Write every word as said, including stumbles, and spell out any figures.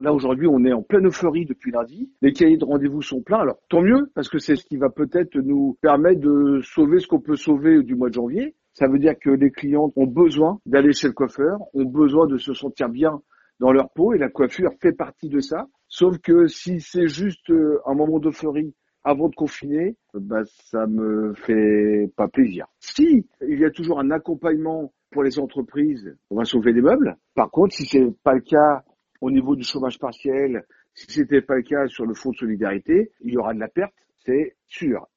Là, aujourd'hui, on est en pleine euphorie depuis lundi. Les cahiers de rendez-vous sont pleins. Alors, tant mieux, parce que c'est ce qui va peut-être nous permettre de sauver ce qu'on peut sauver du mois de janvier. Ça veut dire que les clients ont besoin d'aller chez le coiffeur, ont besoin de se sentir bien dans leur peau, et la coiffure fait partie de ça. Sauf que si c'est juste un moment d'euphorie avant de confiner, bah, ça me fait pas plaisir. Si, il y a toujours un accompagnement pour les entreprises, on va sauver les meubles. Par contre, si c'est pas le cas au niveau du chômage partiel, si c'était pas le cas sur le fonds de solidarité, il y aura de la perte, c'est sûr.